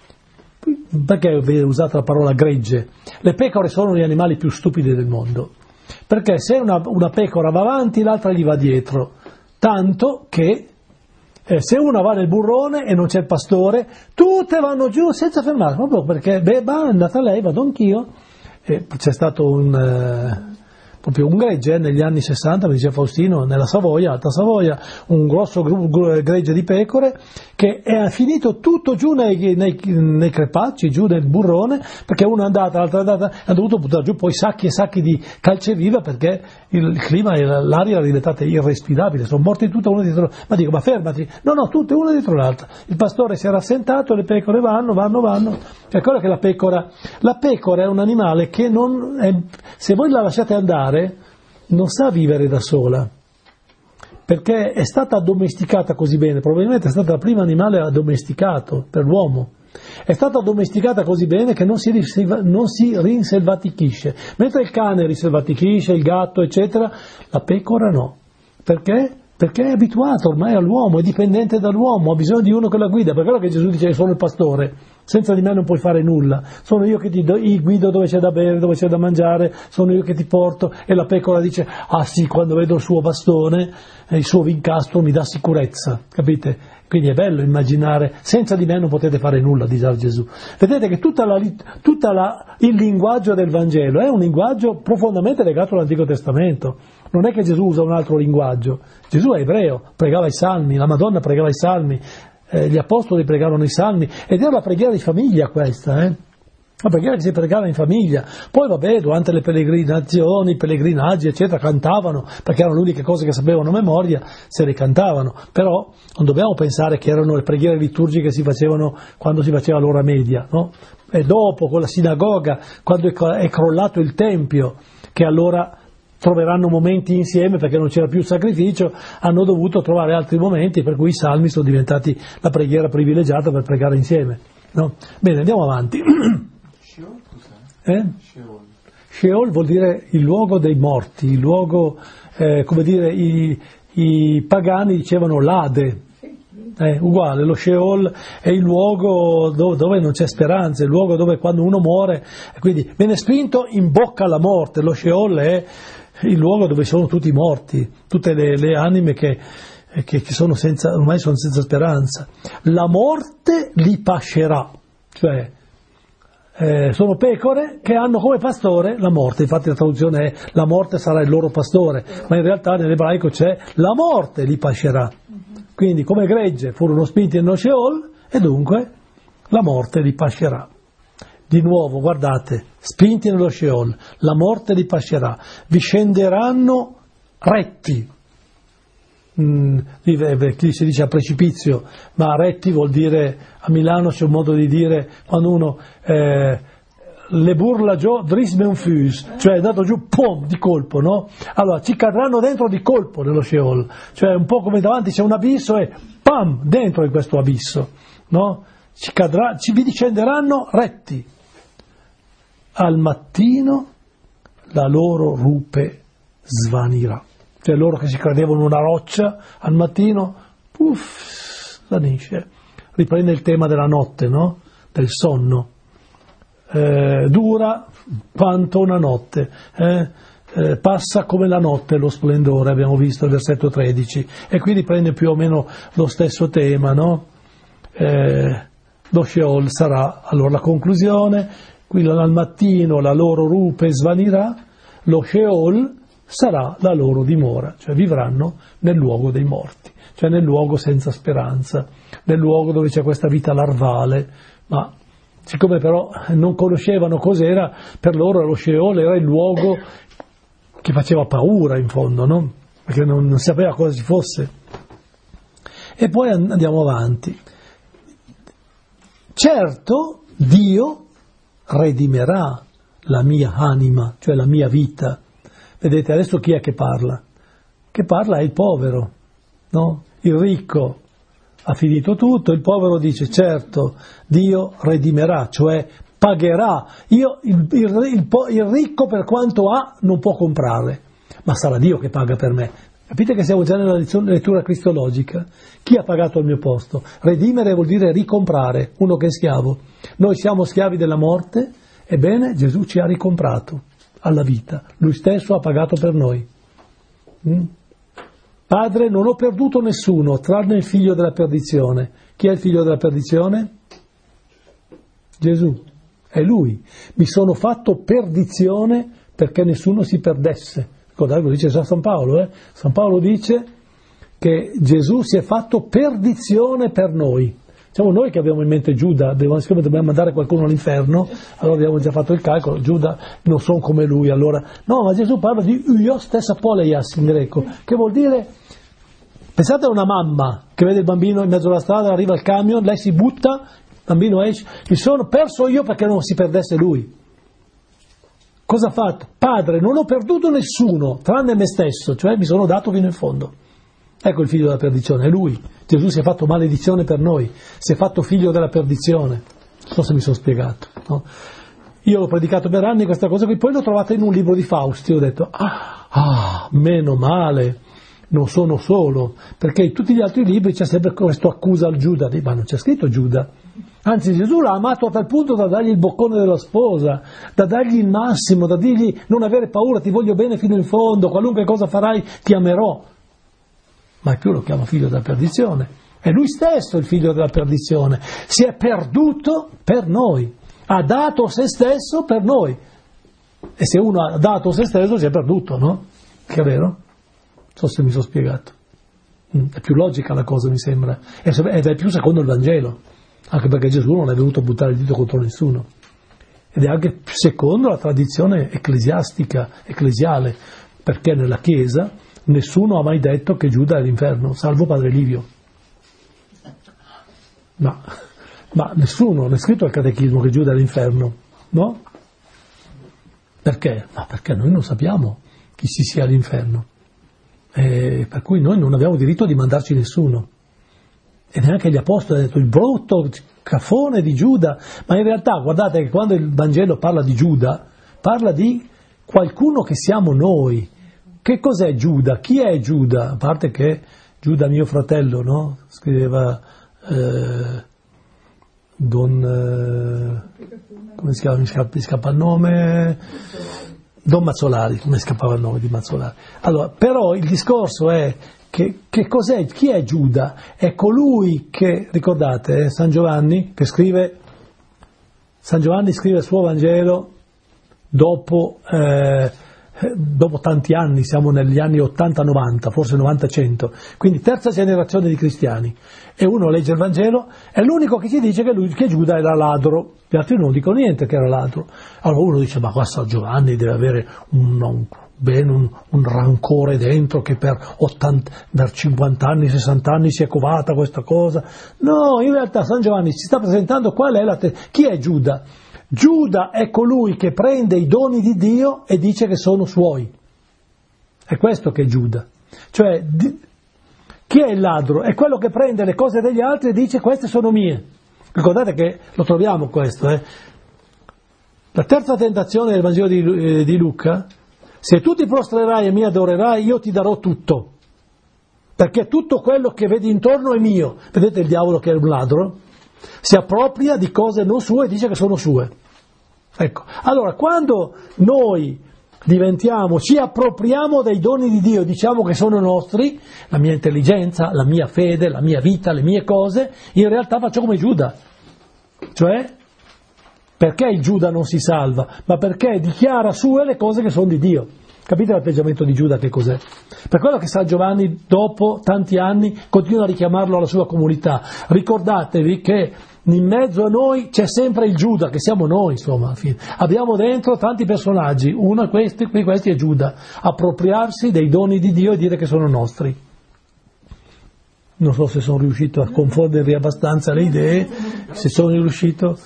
perché ho usato la parola gregge? Le pecore sono gli animali più stupidi del mondo. Perché se una, una pecora va avanti, l'altra gli va dietro, tanto che eh, se una va nel burrone e non c'è il pastore, tutte vanno giù senza fermarsi, proprio perché, beh, va, è andata lei, vado anch'io. E c'è stato un... Eh, proprio un gregge eh, negli anni sessanta, mi dice Faustino, nella Savoia, Alta Savoia, un grosso gregge di pecore che è finito tutto giù nei, nei, nei crepacci, giù nel burrone, perché uno è andata, l'altra è andata, ha dovuto buttare giù poi sacchi e sacchi di calceviva perché il clima e l'aria era diventata irrespirabile, sono morti tutte una dietro l'altra. Ma dico, ma fermati, no no, tutte una dietro l'altra. Il pastore si era assentato, le pecore vanno, vanno, vanno. È quello che la pecora, la pecora è un animale che non è, se voi la lasciate andare, non sa vivere da sola, perché è stata addomesticata così bene, probabilmente è stata la prima animale addomesticato per l'uomo, è stata addomesticata così bene che non si, non si rinselvatichisce, mentre il cane riselvatichisce, il gatto eccetera, la pecora no, perché? Perché è abituato ormai all'uomo, è dipendente dall'uomo, ha bisogno di uno che la guida, per quello che Gesù dice che sono il pastore, senza di me non puoi fare nulla, sono io che ti do, guido dove c'è da bere, dove c'è da mangiare, sono io che ti porto, e la pecora dice, ah sì, quando vedo il suo bastone, il suo vincastro mi dà sicurezza, capite? Quindi è bello immaginare, senza di me non potete fare nulla, dice Gesù. Vedete che tutta la, tutta la, il linguaggio del Vangelo è un linguaggio profondamente legato all'Antico Testamento. Non è che Gesù usa un altro linguaggio, Gesù è ebreo, pregava i salmi, la Madonna pregava i salmi, eh, gli apostoli pregavano i salmi, ed era la preghiera di famiglia questa, eh? La preghiera che si pregava in famiglia. Poi vabbè, durante le pellegrinazioni, i pellegrinaggi eccetera, cantavano, perché erano le uniche cose che sapevano a memoria, se le cantavano, però non dobbiamo pensare che erano le preghiere liturgiche che si facevano quando si faceva l'ora media, no? E dopo con la sinagoga, quando è crollato il Tempio, che allora troveranno momenti insieme perché non c'era più il sacrificio, hanno dovuto trovare altri momenti, per cui i salmi sono diventati la preghiera privilegiata per pregare insieme, no? Bene, andiamo avanti. Sheol cos'è? Eh? Sheol. Sheol vuol dire il luogo dei morti, il luogo, eh, come dire, i, i pagani dicevano l'Ade, eh, uguale, lo Sheol è il luogo dove, dove non c'è speranza, è il luogo dove quando uno muore, quindi viene spinto in bocca alla morte. Lo Sheol è il luogo dove sono tutti morti, tutte le, le anime che, che, che sono senza, ormai sono senza speranza. La morte li pascerà, cioè eh, sono pecore che hanno come pastore la morte, infatti la traduzione è la morte sarà il loro pastore, ma in realtà nell'ebraico c'è la morte li pascerà. Quindi come gregge furono spinti nello Sheol e dunque la morte li pascerà. Di nuovo, guardate, spinti nello Sheol, la morte li pascerà, vi scenderanno retti. Mm, qui si dice a precipizio, ma retti vuol dire, a Milano c'è un modo di dire quando uno eh, le burla giù, drisme un fus, cioè è andato giù, pom, di colpo, no? Allora ci cadranno dentro di colpo nello Sheol, cioè un po' come davanti c'è un abisso e pam, dentro in questo abisso, no? Ci cadrà, ci vi discenderanno retti. Al mattino la loro rupe svanirà, cioè loro che si credevano una roccia, al mattino, puff, svanisce. Riprende il tema della notte, no? Del sonno. Eh, dura quanto una notte, eh? Eh, passa come la notte lo splendore, abbiamo visto il versetto tredici, e qui riprende più o meno lo stesso tema, no? Eh, lo Sheol sarà, allora la conclusione, qui al mattino la loro rupe svanirà, lo Sheol sarà la loro dimora, cioè vivranno nel luogo dei morti, cioè nel luogo senza speranza, nel luogo dove c'è questa vita larvale, ma siccome però non conoscevano cos'era, per loro lo Sheol era il luogo che faceva paura in fondo, no? Perché non, non sapeva cosa ci fosse. E poi andiamo avanti. Certo, Dio redimerà la mia anima, cioè la mia vita. Vedete, adesso chi è che parla? Che parla è il povero, no? Il ricco ha finito tutto, il povero dice certo, Dio redimerà, cioè pagherà. Io, il, il, il, il ricco per quanto ha non può comprare, ma sarà Dio che paga per me. Capite che siamo già nella lettura cristologica? Chi ha pagato al mio posto? Redimere vuol dire ricomprare uno che è schiavo. Noi siamo schiavi della morte, ebbene Gesù ci ha ricomprato. alla vita, Lui stesso ha pagato per noi. Mm? Padre, non ho perduto nessuno, tranne il figlio della perdizione. Chi è il figlio della perdizione? Gesù, è Lui. Mi sono fatto perdizione perché nessuno si perdesse. Ricordate, lo dice San Paolo, eh? San Paolo dice che Gesù si è fatto perdizione per noi. Diciamo noi che abbiamo in mente Giuda, dobbiamo, siccome dobbiamo mandare qualcuno all'inferno, allora abbiamo già fatto il calcolo, Giuda non sono come lui, allora... No, ma Gesù parla di uios tessa poleias in greco, che vuol dire, pensate a una mamma che vede il bambino in mezzo alla strada, arriva il camion, lei si butta, il bambino esce, mi sono perso io perché non si perdesse lui. Cosa ha fatto? Padre, non ho perduto nessuno, tranne me stesso, cioè mi sono dato fino in fondo. Ecco il figlio della perdizione, è Lui. Gesù si è fatto maledizione per noi, si è fatto figlio della perdizione. Non so se mi sono spiegato. No? Io l'ho predicato per anni questa cosa qui, poi l'ho trovata in un libro di Fausti, ho detto, ah, ah, meno male, non sono solo, perché in tutti gli altri libri c'è sempre questo accusa al Giuda, ma non c'è scritto Giuda. Anzi, Gesù l'ha amato a tal punto da dargli il boccone della sposa, da dargli il massimo, da dirgli non avere paura, ti voglio bene fino in fondo, qualunque cosa farai ti amerò. Ma più lo chiama figlio della perdizione. È lui stesso il figlio della perdizione. Si è perduto per noi. Ha dato se stesso per noi. E se uno ha dato se stesso si è perduto, no? Che è vero? Non so se mi sono spiegato. È più logica la cosa, mi sembra. Ed è più secondo il Vangelo. Anche perché Gesù non è venuto a buttare il dito contro nessuno. Ed è anche secondo la tradizione ecclesiastica, ecclesiale. Perché nella Chiesa nessuno ha mai detto che Giuda è all'inferno, salvo Padre Livio. Ma, ma nessuno, non è scritto al catechismo che Giuda è all'inferno, no? Perché? Ma perché noi non sappiamo chi ci sia all'inferno. E per cui noi non abbiamo diritto di mandarci nessuno. E neanche gli apostoli hanno detto il brutto cafone di Giuda. Ma in realtà guardate che quando il Vangelo parla di Giuda, parla di qualcuno che siamo noi. Che cos'è Giuda? Chi è Giuda? A parte che Giuda mio fratello, no? Scriveva eh, Don... Eh, come si chiama? Mi scappa, mi scappa il nome... Don Mazzolari, come scappava il nome di Mazzolari. Allora, però il discorso è che, che cos'è? Chi è Giuda? È colui che, ricordate, eh, San Giovanni, che scrive... San Giovanni scrive il suo Vangelo dopo... Eh, dopo tanti anni, siamo negli anni ottanta novanta, forse novanta cento, quindi terza generazione di cristiani, e uno legge il Vangelo, è l'unico che ci dice che, lui, che Giuda era ladro, gli altri non dicono niente che era ladro. Allora uno dice, ma qua San Giovanni deve avere un, un, ben, un, un rancore dentro che per, ottanta, per cinquanta anni, sessanta anni si è covata questa cosa. No, in realtà San Giovanni ci sta presentando qual è la te- chi è Giuda? Giuda è colui che prende i doni di Dio e dice che sono suoi. È questo che è Giuda. Cioè, di, chi è il ladro? È quello che prende le cose degli altri e dice queste sono mie. Ricordate che lo troviamo questo. Eh? La terza tentazione del Vangelo di, eh, di Luca, se tu ti prostrerai e mi adorerai, io ti darò tutto. Perché tutto quello che vedi intorno è mio. Vedete il diavolo che è un ladro? Si appropria di cose non sue e dice che sono sue. Ecco, allora quando noi diventiamo, ci appropriamo dei doni di Dio, diciamo che sono nostri, la mia intelligenza, la mia fede, la mia vita, le mie cose, in realtà faccio come Giuda. Cioè, perché il Giuda non si salva? Ma perché dichiara sue le cose che sono di Dio. Capite l'atteggiamento di Giuda che cos'è? Per quello che San Giovanni, dopo tanti anni, continua a richiamarlo alla sua comunità. Ricordatevi che in mezzo a noi c'è sempre il Giuda, che siamo noi, insomma. Alla fine. Abbiamo dentro tanti personaggi, uno di questi, questi è Giuda, appropriarsi dei doni di Dio e dire che sono nostri. Non so se sono riuscito a confondervi abbastanza le idee, se sono riuscito...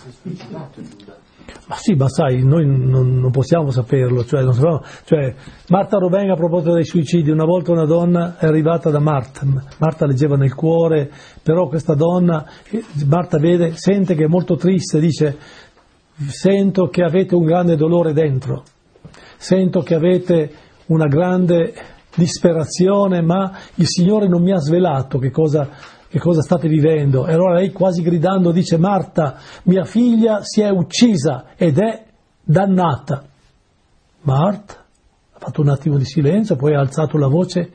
Ma sì, ma sai, noi non, non possiamo saperlo, cioè, non sappiamo, cioè Marta Roben a proposito dei suicidi, una volta una donna è arrivata da Marta, Marta leggeva nel cuore, però questa donna, Marta vede, sente che è molto triste, dice, sento che avete un grande dolore dentro, sento che avete una grande disperazione, ma il Signore non mi ha svelato che cosa... che cosa state vivendo. E allora lei quasi gridando dice, Marta, mia figlia si è uccisa ed è dannata. Marta ha fatto un attimo di silenzio, poi ha alzato la voce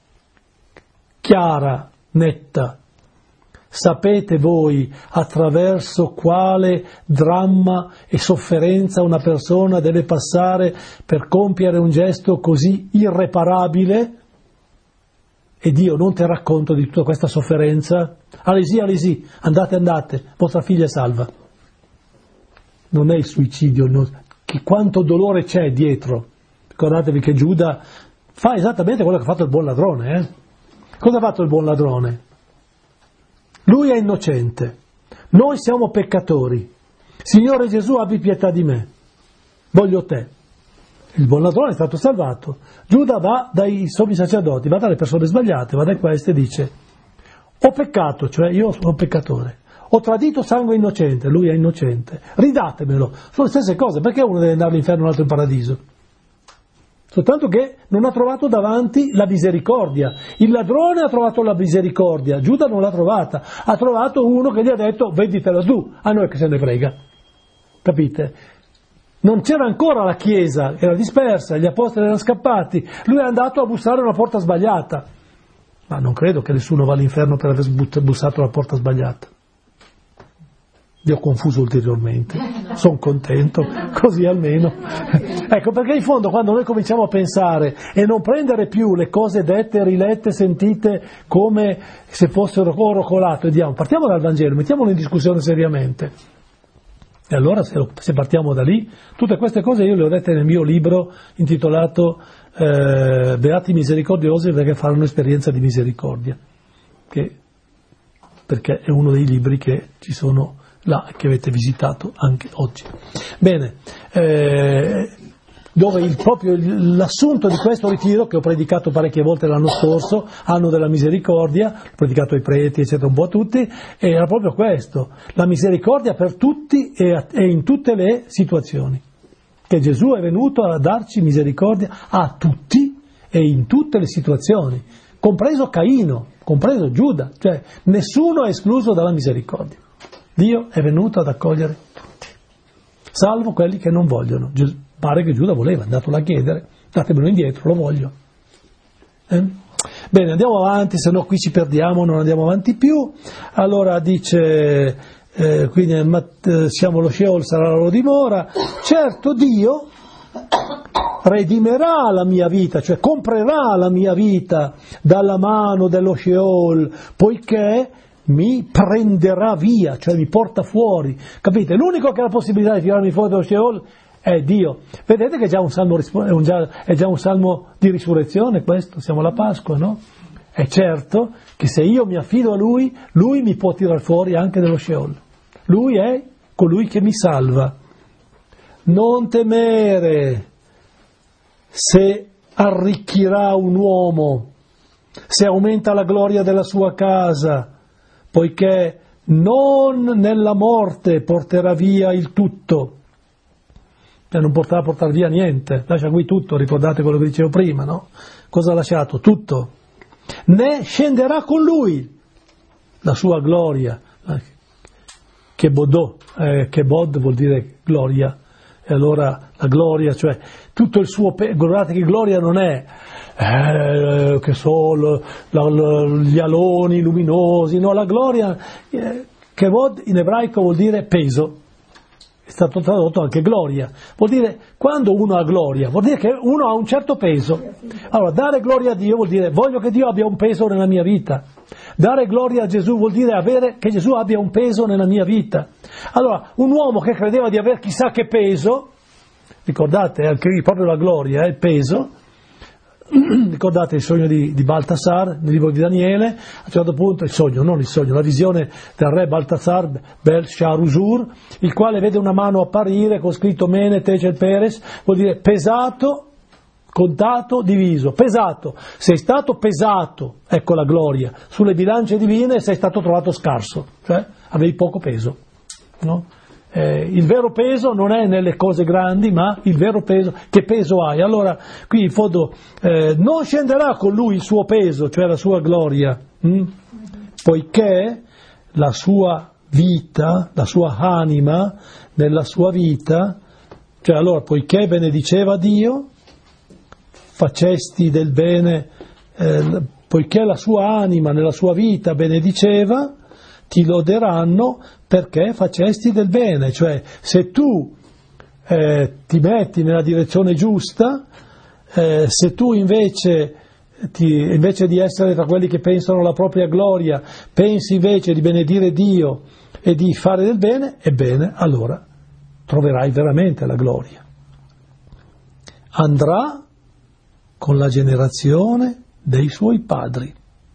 chiara, netta. Sapete voi attraverso quale dramma e sofferenza una persona deve passare per compiere un gesto così irreparabile? E Dio non ti racconto di tutta questa sofferenza? Alesi, Alesi, andate, andate, vostra figlia è salva. Non è il suicidio, no, che quanto dolore c'è dietro. Ricordatevi che Giuda fa esattamente quello che ha fatto il buon ladrone. Eh? Cosa ha fatto il buon ladrone? Lui è innocente, noi siamo peccatori. Signore Gesù, abbi pietà di me, voglio te. Il buon ladrone è stato salvato. Giuda va dai sommi sacerdoti, va dalle persone sbagliate, va da queste e dice: ho peccato, cioè io sono un peccatore, ho tradito sangue innocente, lui è innocente, ridatemelo. Sono le stesse cose, perché uno deve andare all'inferno e un altro in paradiso? Soltanto che non ha trovato davanti la misericordia. Il ladrone ha trovato la misericordia, Giuda non l'ha trovata, ha trovato uno che gli ha detto: veditela tu, a noi che se ne frega. Capite? Non c'era ancora la chiesa, era dispersa, gli apostoli erano scappati, lui è andato a bussare una porta sbagliata. Ma non credo che nessuno va all'inferno per aver bussato la porta sbagliata. Vi ho confuso ulteriormente, sono contento, così almeno. Ecco, perché in fondo quando noi cominciamo a pensare e non prendere più le cose dette, rilette, sentite come se fossero orocolate, e diamo, partiamo dal Vangelo, mettiamolo in discussione seriamente. E allora se, se partiamo da lì, tutte queste cose io le ho dette nel mio libro intitolato eh, Beati misericordiosi perché faranno esperienza di misericordia, che, perché è uno dei libri che ci sono là, che avete visitato anche oggi. Bene, eh, dove il, proprio l'assunto di questo ritiro, che ho predicato parecchie volte l'anno scorso, anno della misericordia, ho predicato ai preti, eccetera, un po' a tutti, era proprio questo, la misericordia per tutti e, e in tutte le situazioni, che Gesù è venuto a darci misericordia a tutti e in tutte le situazioni, compreso Caino, compreso Giuda, cioè nessuno è escluso dalla misericordia. Dio è venuto ad accogliere tutti, salvo quelli che non vogliono. Gesù, pare che Giuda voleva, è andato là a chiedere, datemelo indietro, lo voglio. Eh? Bene, andiamo avanti, se no qui ci perdiamo, non andiamo avanti più. Allora dice, eh, quindi eh, siamo lo Sheol, sarà la loro dimora. Certo Dio redimerà la mia vita, cioè comprerà la mia vita dalla mano dello Sheol, poiché mi prenderà via, cioè mi porta fuori. Capite? L'unico che ha la possibilità di tirarmi fuori dallo Sheol è Dio. Vedete che è già un salmo, è, un già, è già un salmo di risurrezione questo, siamo alla Pasqua, no? È certo che se io mi affido a Lui, Lui mi può tirare fuori anche dallo Sheol. Lui è colui che mi salva. Non temere se arricchirà un uomo, se aumenta la gloria della sua casa, poiché non nella morte porterà via il tutto. Cioè non potrà portare via niente, lascia qui tutto, ricordate quello che dicevo prima, no? Cosa ha lasciato? Tutto. Né scenderà con lui la sua gloria, che bodò, eh, che bod vuol dire gloria, e allora la gloria, cioè tutto il suo, pe- guardate che gloria non è, eh, che so, la, la, gli aloni luminosi, no, la gloria, eh, che bod in ebraico vuol dire peso. È stato tradotto anche gloria, vuol dire quando uno ha gloria, vuol dire che uno ha un certo peso. Allora dare gloria a Dio vuol dire voglio che Dio abbia un peso nella mia vita, dare gloria a Gesù vuol dire avere, che Gesù abbia un peso nella mia vita. Allora un uomo che credeva di avere chissà che peso, ricordate anche proprio la gloria, eh, il peso, ricordate il sogno di, di Baltasar nel libro di Daniele, a un certo punto il sogno, non il sogno, la visione del re Baltasar Belshazzar, il quale vede una mano apparire con scritto Mene Tekel Peres, vuol dire pesato, contato, diviso, pesato, sei stato pesato, ecco la gloria, sulle bilance divine sei stato trovato scarso, cioè avevi poco peso, no? Eh, il vero peso non è nelle cose grandi, ma il vero peso, che peso hai? Allora, qui in fondo, eh, non scenderà con lui il suo peso, cioè la sua gloria, hm? poiché la sua vita, la sua anima, nella sua vita, Cioè allora, poiché benediceva Dio, facesti del bene, eh, poiché la sua anima nella sua vita benediceva, ti loderanno perché facesti del bene. Cioè se tu eh, ti metti nella direzione giusta, eh, se tu invece, ti, invece di essere tra quelli che pensano alla propria gloria, pensi invece di benedire Dio e di fare del bene, ebbene allora troverai veramente la gloria. Andrà con la generazione dei suoi padri,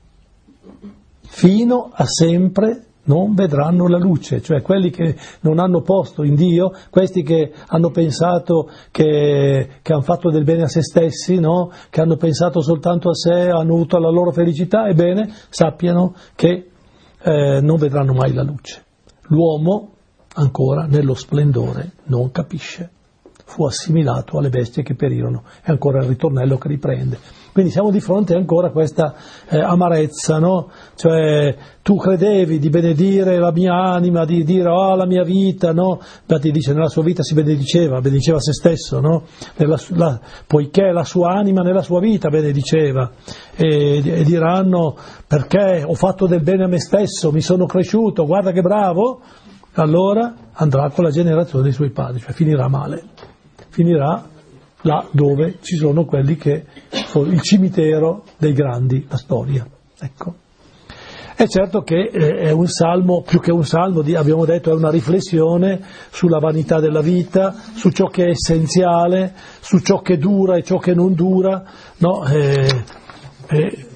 fino a sempre non vedranno la luce, cioè quelli che non hanno posto in Dio, questi che hanno pensato che, che hanno fatto del bene a se stessi, no? Che hanno pensato soltanto a sé, hanno avuto la loro felicità, ebbene sappiano che eh, non vedranno mai la luce. L'uomo ancora nello splendore non capisce, fu assimilato alle bestie che perirono, è ancora il ritornello che riprende. Quindi siamo di fronte ancora a questa eh, amarezza, no? Cioè tu credevi di benedire la mia anima, di dire oh la mia vita, no? Infatti dice nella sua vita si benediceva, benediceva se stesso, no? Nella, la, poiché la sua anima nella sua vita benediceva e, e diranno perché ho fatto del bene a me stesso, mi sono cresciuto, guarda che bravo, allora andrà con la generazione dei suoi padri, cioè finirà male, finirà là dove ci sono quelli che il cimitero dei grandi, la storia. Ecco. È certo che è un salmo, più che un salmo, abbiamo detto, è una riflessione sulla vanità della vita, su ciò che è essenziale, su ciò che dura e ciò che non dura, no? Eh, eh,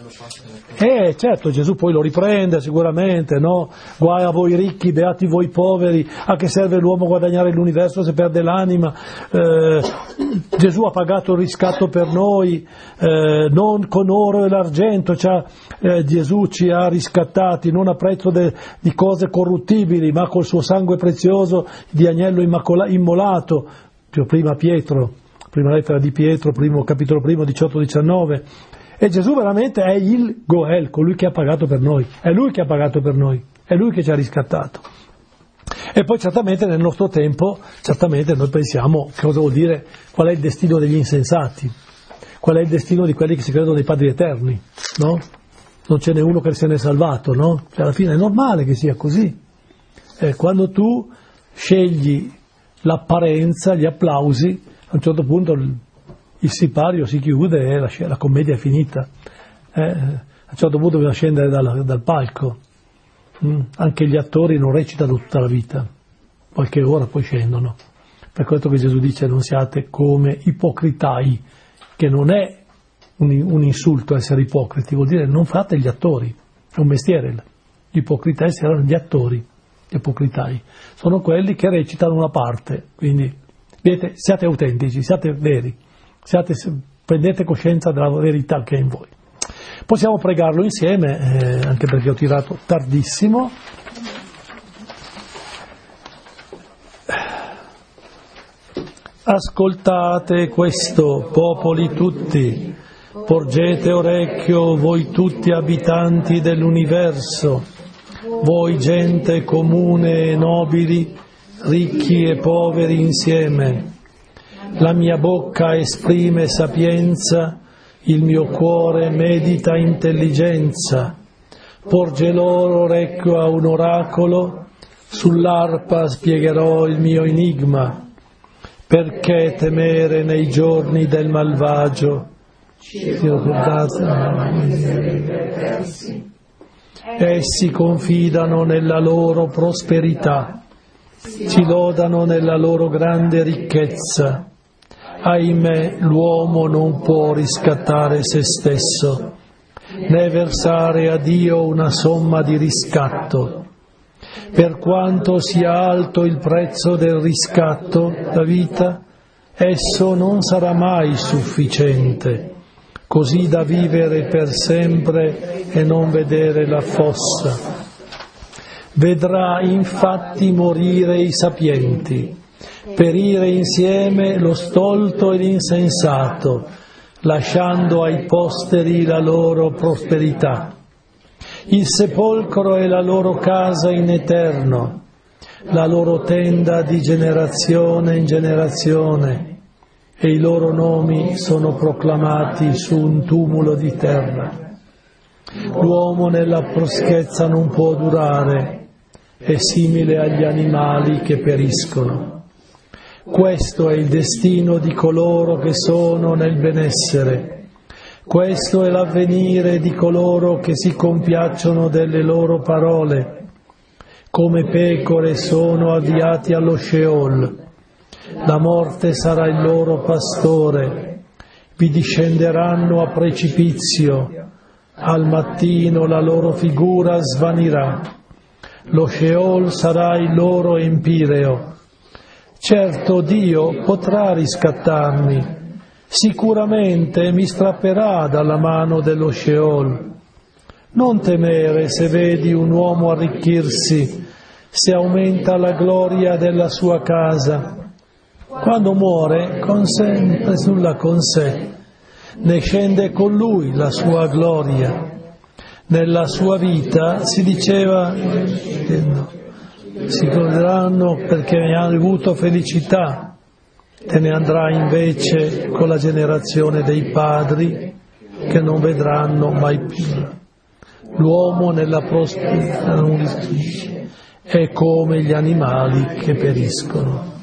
Eh, certo, Gesù poi lo riprende sicuramente, no? Guai a voi ricchi, beati voi poveri, a che serve l'uomo guadagnare l'universo se perde l'anima? Eh, Gesù ha pagato il riscatto per noi, eh, non con oro e l'argento, cioè, eh, Gesù ci ha riscattati, non a prezzo de, di cose corruttibili, ma col suo sangue prezioso di agnello immacola, immolato, più prima Pietro, prima lettera di Pietro, primo capitolo primo, diciotto diciannove. E Gesù veramente è il Goel, colui che ha pagato per noi, è Lui che ha pagato per noi, è Lui che ci ha riscattato. E poi certamente nel nostro tempo, certamente noi pensiamo cosa vuol dire, qual è il destino degli insensati, qual è il destino di quelli che si credono dei padri eterni, no? Non ce n'è uno che se ne è salvato, no? Cioè alla fine è normale che sia così. Eh, quando tu scegli l'apparenza, gli applausi, a un certo punto il sipario si chiude e la, la commedia è finita. Eh, a un certo punto bisogna scendere dal, dal palco. Mm. Anche gli attori non recitano tutta la vita, qualche ora poi scendono. Per questo che Gesù dice non siate come ipocritai, che non è un, un insulto essere ipocriti, vuol dire non fate gli attori, è un mestiere. Gli ipocritai saranno gli attori, gli ipocritai. Sono quelli che recitano una parte, quindi vedete, siate autentici, siate veri. Siate, prendete coscienza della verità che è in voi. Possiamo pregarlo insieme, eh, anche perché ho tirato tardissimo. Ascoltate questo, popoli tutti, porgete orecchio voi tutti abitanti dell'universo, voi gente comune e nobili, ricchi e poveri insieme. La mia bocca esprime sapienza, il mio cuore medita intelligenza. Porge loro orecchio a un oracolo, sull'arpa spiegherò il mio enigma. Perché temere nei giorni del malvagio? Essi confidano nella loro prosperità, si lodano nella loro grande ricchezza. Ahimè, l'uomo non può riscattare se stesso, né versare a Dio una somma di riscatto. Per quanto sia alto il prezzo del riscatto, la vita, esso non sarà mai sufficiente, così da vivere per sempre e non vedere la fossa. Vedrà infatti morire i sapienti, perire insieme lo stolto e l'insensato, lasciando ai posteri la loro prosperità. Il sepolcro è la loro casa in eterno, la loro tenda di generazione in generazione, e i loro nomi sono proclamati su un tumulo di terra. L'uomo nella freschezza non può durare, è simile agli animali che periscono. Questo è il destino di coloro che sono nel benessere. Questo è l'avvenire di coloro che si compiacciono delle loro parole. Come pecore sono avviati allo Sheol. La morte sarà il loro pastore. Vi discenderanno a precipizio. Al mattino la loro figura svanirà. Lo Sheol sarà il loro empireo. Certo Dio potrà riscattarmi. Sicuramente mi strapperà dalla mano dello Sheol. Non temere se vedi un uomo arricchirsi, se aumenta la gloria della sua casa. Quando muore, consente nulla con sé, ne scende con lui la sua gloria. Nella sua vita si diceva, si goderanno perché ne hanno avuto felicità. Te ne andrà invece con la generazione dei padri che non vedranno mai più. L'uomo nella prosperità è come gli animali che periscono.